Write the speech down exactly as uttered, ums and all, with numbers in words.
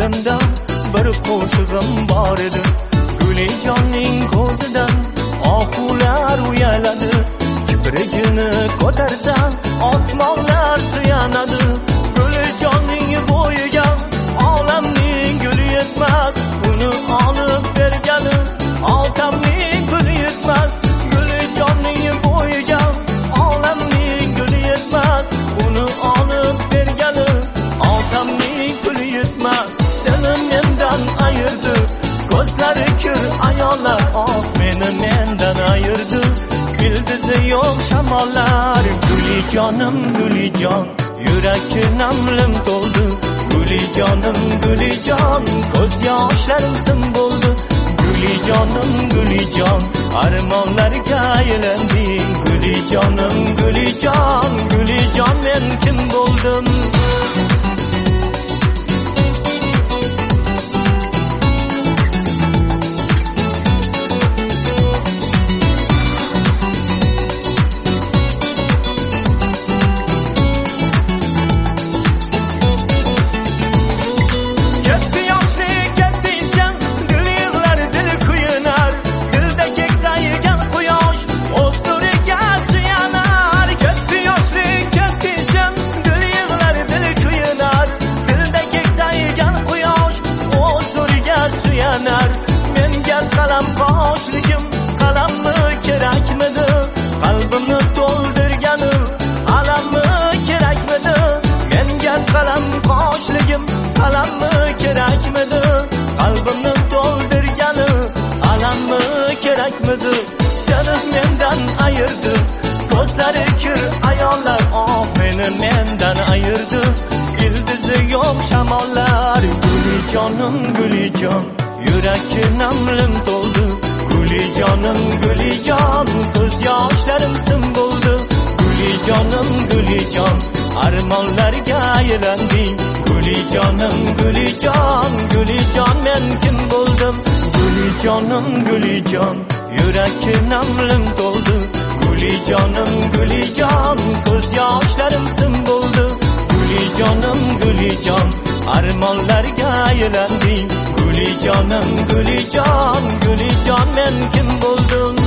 dilimda bir qo'shig'im bor edi. Gulijonning ko'zidan oquvlar uyaladi. Kiprigini ko'tarsa osmonlar suyanadi. Gulijonning bo'yiga olamning guli yetmas. Uni olib bergani otamning guli yetmas. Gulijonning bo'yiga olamning guli yetmas. Uni olib bergani otamning guli yetmas. Seni mendan ayirdi ko'zlari kir ayollar, oh meni mendan ayirdi ildizi yo'q shamollar. Gulijonim gulijon, yuragi namlim to'ldi. Gulijonim gulijon, ko'z yoshlarim sim bo'ldi. Gulijonim gulijon, armonlarga aylanding. Gulijonim gulijon, gulijon men kim bo'ldim? Menga qalam qoshligim qalammi kerakmidi? Qalbimni to'ldirgani alammi kerakmidi? Menga qalam qoshligim qalammi kerakmidi? Qalbimni to'ldirgani alammi kerakmidi? Seni mendan ayirdi ko'zlari kir ayollar, oh meni mendan ayirdi ildizi yo'q shamollar. Gulijonim gulijon, yuragi namlim to'ldi. Gulijonim gulijon, ko'z yoshlarim sim bo'ldi. Gulijonim gulijon, armonlarga aylanding. Gulijonim gulijon, gulijon men kim bo'ldim? Gulijonim gulijon, yuragi namlim to'ldi. Gulijonim gulijon, ko'z yoshlarim sim bo'ldi. Gulijonim gulijon, armonlarga aylanding. Gulijonim gulijon, gulijon men kim bo'ldim?